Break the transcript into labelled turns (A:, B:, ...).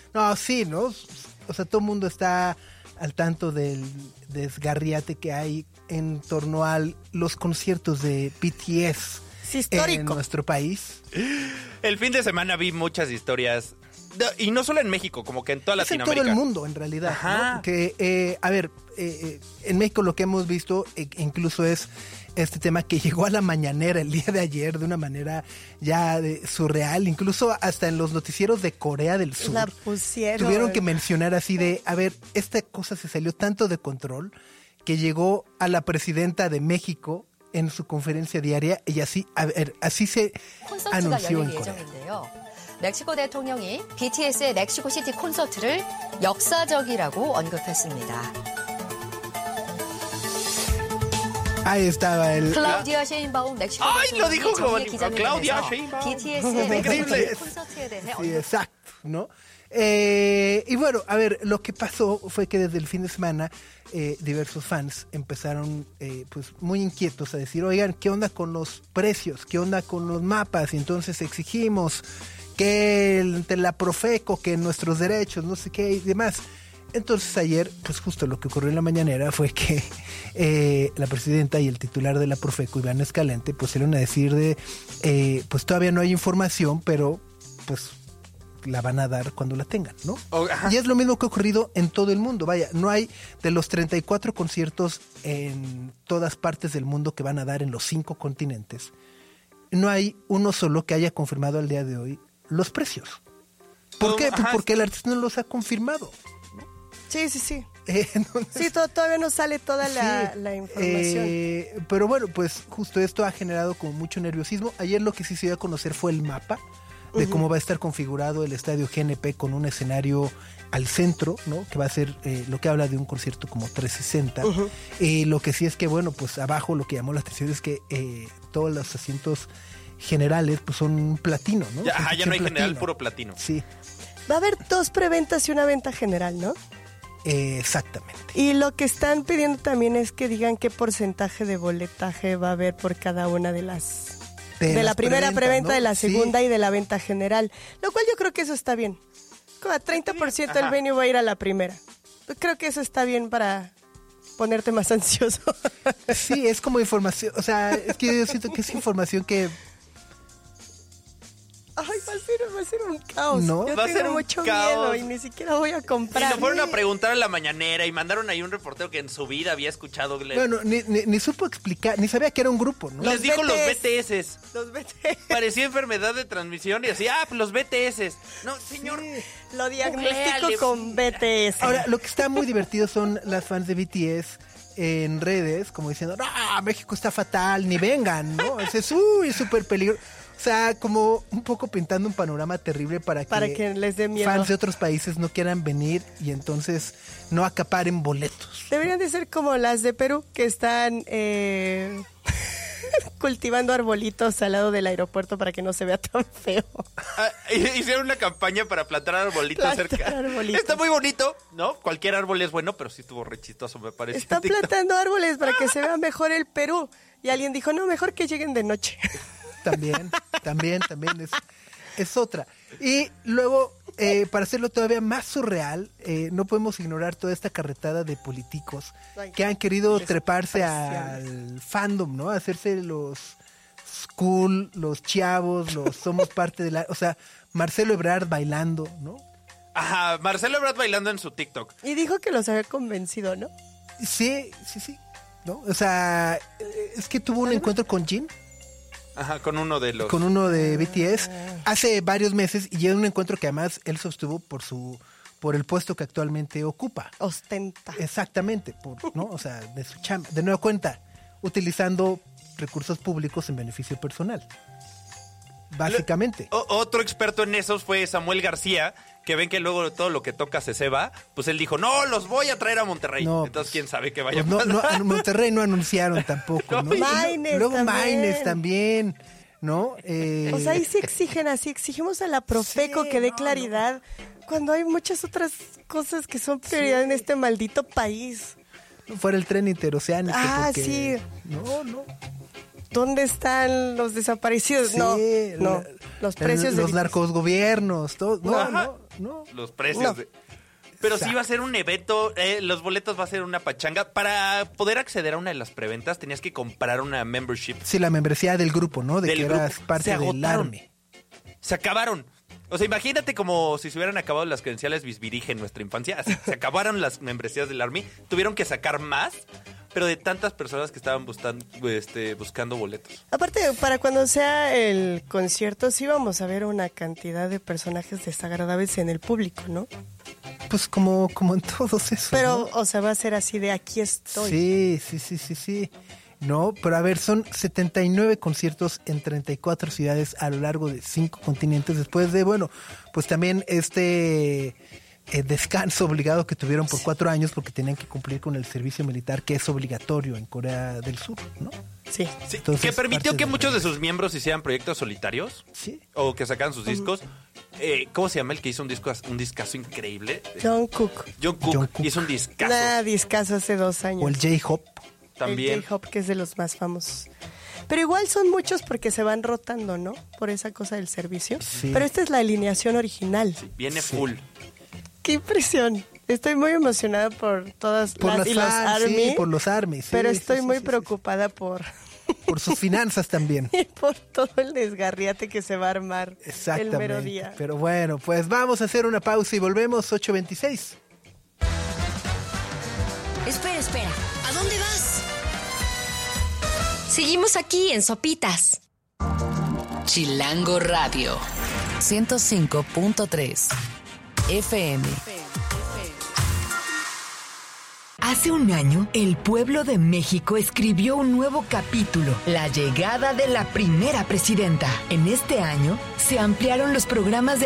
A: No, sí, ¿no? O sea, todo el mundo está al tanto del desgarriate que hay en torno a los conciertos de BTS en nuestro país.
B: El fin de semana vi muchas historias, y no solo en México, como que en toda Latinoamérica.
A: En todo el mundo, en realidad.
B: Ajá.
A: ¿No? Que, en México lo que hemos visto incluso es este tema que llegó a la mañanera el día de ayer de una manera ya surreal, incluso hasta en los noticieros de Corea del Sur.
C: La pusieron.
A: Tuvieron que mencionar así de, a ver, esta cosa se salió tanto de control que llegó a la presidenta de México en su conferencia diaria y así, a ver, así se anunció en Corea.
D: 멕시코 대통령이 BTS의 멕시코 시티 콘서트를 역사적이라고 언급했습니다.
A: Ahí estaba el...
D: 클라우디아 셰인바움 멕시코
B: lo dijo como Claudia
D: 기자회견에서
B: Sheinbaum.
D: BTS의
A: Increíble.
D: 멕시코 콘서트에 대해
A: Sí, exacto, ¿no? Y bueno, a ver, lo que pasó fue que desde el fin de semana diversos fans empezaron pues muy inquietos a decir, oigan, ¿qué onda con los precios? ¿Qué onda con los mapas? Y entonces exigimos que entre la Profeco, que nuestros derechos, no sé qué y demás. Entonces ayer, pues justo lo que ocurrió en la mañanera fue que la presidenta y el titular de la Profeco, Iván Escalante, pues salieron a decir pues todavía no hay información, pero pues la van a dar cuando la tengan, ¿no? Y es lo mismo que ha ocurrido en todo el mundo. Vaya, no hay de los 34 conciertos en todas partes del mundo que van a dar en los 5 continentes, no hay uno solo que haya confirmado al día de hoy los precios. ¿Por qué? Pues porque el artista no los ha confirmado.
C: Sí.
A: Entonces,
C: Sí, todavía no sale toda la información.
A: Pero bueno, pues justo esto ha generado como mucho nerviosismo. Ayer lo que sí se dio a conocer fue el mapa de cómo va a estar configurado el estadio GNP con un escenario al centro, ¿no? Que va a ser lo que habla de un concierto como 360. Lo que sí es que, bueno, pues abajo lo que llamó la atención es que todos los asientos generales pues son platino, ¿no?
B: Ya no hay
A: platino.
B: general, puro platino.
A: Sí.
C: Va a haber 2 preventas y una venta general, ¿no?
A: Exactamente.
C: Y lo que están pidiendo también es que digan qué porcentaje de boletaje va a haber por cada una de las... De la primera preventa, ¿no? De la segunda y de la venta general. Lo cual yo creo que eso está bien. Como a 30% del venue va a ir a la primera. Creo que eso está bien para ponerte más ansioso.
A: Sí, es como información. O sea, es que yo siento que es información que...
C: Ay, va a ser un caos.
A: ¿No?
C: Yo
B: Va a
C: tengo
B: ser un
C: mucho
B: caos.
C: miedo y ni siquiera voy a comprar.
B: Y lo fueron a preguntar a la mañanera y mandaron ahí un reportero que en su vida había escuchado.
A: Bueno, ni supo explicar, ni sabía que era un grupo, ¿no?
B: Les dijo los
C: BTS.
B: BTS.
C: Los BTS.
B: Parecía enfermedad de transmisión y así, pues los BTS. No, señor.
A: Sí.
C: Lo diagnostico
B: Googleale.
C: con BTS.
A: Ahora, lo que está muy divertido son las fans de BTS en redes, como diciendo, no, México está fatal, ni vengan, ¿no? Es súper peligroso. O sea, como un poco pintando un panorama terrible para
C: que les dé miedo.
A: Fans de otros países no quieran venir y entonces no acaparen boletos.
C: Deberían de ser como las de Perú, que están cultivando arbolitos al lado del aeropuerto para que no se vea tan feo.
B: Hicieron una campaña para plantar arbolitos
C: Plantar
B: cerca.
C: arbolitos.
B: Está muy bonito, ¿no? Cualquier árbol es bueno, pero sí estuvo re chistoso, me parece.
C: Están plantando árboles para que se vea mejor el Perú. Y alguien dijo, no, mejor que lleguen de noche.
A: También es otra. Y luego, para hacerlo todavía más surreal, no podemos ignorar toda esta carretada de políticos que han querido treparse al fandom, ¿no? Hacerse los cool, los chavos, los somos parte de la... O sea, Marcelo Ebrard bailando, ¿no?
B: Ajá, Marcelo Ebrard bailando en su TikTok.
C: Y dijo que los había convencido, ¿no?
A: Sí. ¿No? O sea, es que tuvo un encuentro con Jin.
B: Ajá, con uno de
A: BTS hace varios meses y en un encuentro que además él sostuvo por el puesto que actualmente ocupa.
C: Ostenta.
A: Exactamente, ¿no? O sea, de su chamba, de nueva cuenta, utilizando recursos públicos en beneficio personal. Básicamente.
B: Otro experto en esos fue Samuel García, que ven que luego todo lo que toca se ceba, pues él dijo, no, los voy a traer a Monterrey.
A: No,
B: entonces, quién sabe qué
A: pues
B: vaya a pasar.
A: no, en Monterrey no anunciaron tampoco, ¿no? Luego Maines también, ¿no?
C: O sea, ahí sí exigen así, exigimos a la Profeco que dé claridad, cuando hay muchas otras cosas que son prioridad en este maldito país.
A: Fuera el tren interoceánico. Porque,
C: sí.
A: No.
C: ¿Dónde están los desaparecidos?
A: Sí,
C: No. Los precios
A: los narcosgobiernos, todo. ¿no?
B: Los precios.
C: No.
B: Pero sí
A: Exacto.
B: va a ser un evento, los boletos va a ser una pachanga. Para poder acceder a una de las preventas tenías que comprar una membership.
A: Sí, la membresía del grupo, ¿no? De
B: Del
A: que
B: grupo.
A: eras parte
B: Se
A: del
B: agotaron.
A: ARME.
B: Se acabaron. O sea, imagínate como si se hubieran acabado las credenciales Bisbirige en nuestra infancia. Así, se acabaron las membresías del Army. Tuvieron que sacar más, pero de tantas personas que estaban buscando boletos.
C: Aparte, para cuando sea el concierto, sí vamos a ver una cantidad de personajes desagradables en el público, ¿no?
A: Pues como en todos esos.
C: Pero,
A: ¿no?
C: o sea, va a ser así de aquí estoy.
A: Sí. No, pero a ver, son 79 conciertos en 34 ciudades a lo largo de 5 continentes. Después de, bueno, pues también descanso obligado que tuvieron por 4 años porque tenían que cumplir con el servicio militar que es obligatorio en Corea del Sur, ¿no?
C: Sí.
B: Sí,
A: Entonces,
B: que permitió
A: parte
B: que
A: del
B: muchos de
A: regreso.
B: sus miembros hicieran proyectos solitarios.
A: Sí.
B: O que sacaran sus discos. ¿Cómo se llama el que hizo un discazo increíble?
C: John Cook.
B: John Cook
A: John Cook.
B: hizo un discazo
C: Discazo hace 2 años.
A: O el J-Hop.
B: también.
C: El J-Hop, que es de los más famosos. Pero igual son muchos porque se van rotando, ¿no? Por esa cosa del servicio.
A: Sí.
C: Pero esta es la alineación original.
B: Viene full.
C: ¡Qué impresión! Estoy muy emocionada por todas
A: Por
C: las y los
A: fans,
C: ARMY.
A: sí, por los ARMY. Sí,
C: pero
A: sí,
C: estoy
A: sí,
C: muy
A: sí,
C: preocupada por...
A: sí. Por sus finanzas también.
C: y por todo el desgarriate que se va a armar el
A: Exactamente.
C: mero día.
A: Pero bueno, pues vamos a hacer una pausa y volvemos 8:26.
E: Espera. ¿A dónde vas? Seguimos aquí en Sopitas.
F: Chilango Radio 105.3 FM.
G: Hace un año, el pueblo de México escribió un nuevo capítulo, la llegada de la primera presidenta. En este año, se ampliaron los programas de